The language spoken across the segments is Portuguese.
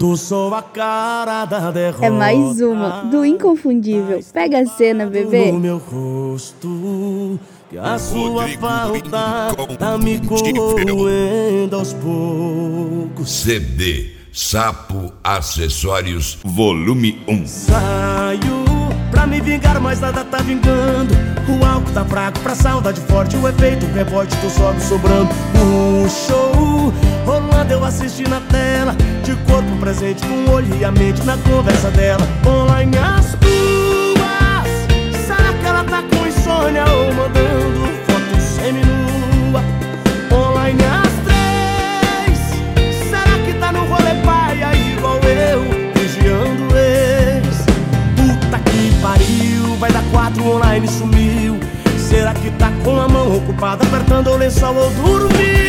Tu sou a cara da derrota. É mais uma, do Inconfundível. Pega a cena, bebê. No meu rosto, que a sua falta tá me corroendo aos poucos. CD Sapo Acessórios Volume 1. Saio pra me vingar, mas nada tá vingando. O álcool tá fraco, pra saudade forte. O efeito rebote, tu sobe sobrando. O show rolando, eu assisti na tela, de corpo presente, com o olho e a mente na conversa dela. Online as tuas, será que ela tá com insônia ou mandando foto seminua? Online as três, será que tá no rolê paia igual eu, vigiando ex? Puta que pariu, vai dar 4 online, sumiu. Será que tá com a mão ocupada, apertando o lençol ou dormiu?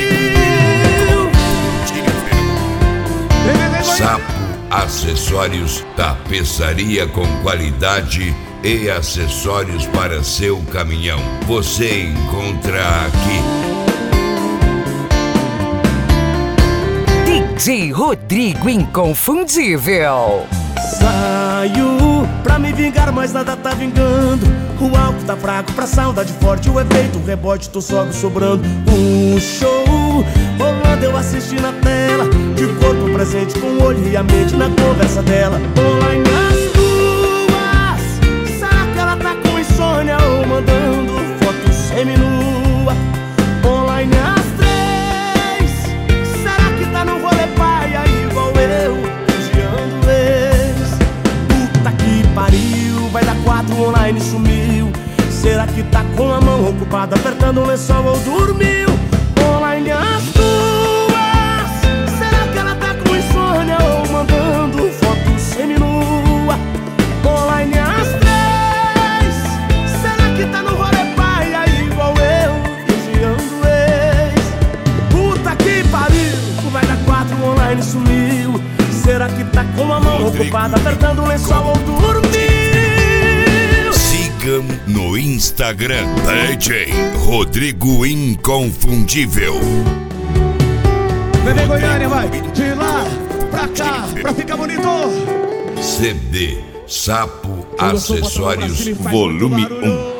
Sapo Acessórios, tapeçaria com qualidade e acessórios para seu caminhão. Você encontra aqui. DJ Rodrigo Inconfundível. Saio pra me vingar, mas nada tá vingando. O álcool tá fraco, pra saudade forte. O efeito rebote, tu sobe sobrando. Um show rolando, eu assisti na tela, de corpo presente, com o olho e a mente na conversa dela. Online as duas, será que ela tá com insônia ou mandando foto seminua? Online as três, será que tá no rolê paia igual eu, vigiando ex? Puta que pariu, vai dar 4 online, sumiu. Será que tá com a mão ocupada, apertando o lençol ou dormiu? Online as duas, será que ela tá com insônia ou mandando foto seminua? Online as três, será que tá no rolê paia igual eu, vigiando ex? Puta que pariu, vai dar 4 online, sumiu. Será que tá com a mão ocupada, apertando o lençol ou dormiu? Sigam no Instagram, DJ Rodrigo Inconfundível. Bebê Goiânia, vai de lá pra cá, pra ficar bonito. CD Sapo Acessórios Volume 1.